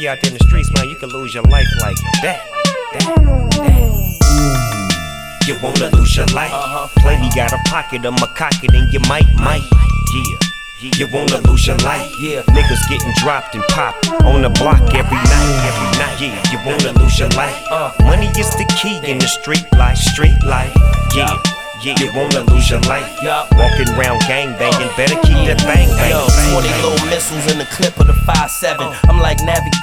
you out there in the streets, man, you can lose your life like that. You wanna lose your life? Plenty got a pocket, I'ma cock it and you might. Yeah. You wanna lose your life? Yeah. Niggas getting dropped and popped on the block every night. Yeah. You wanna lose your life? Money is the key in the street life. Yeah. You wanna lose your life? Walking around gang banging, better keep that bang banging. 20 little missiles in the clip of the 5.7. I'm like navigating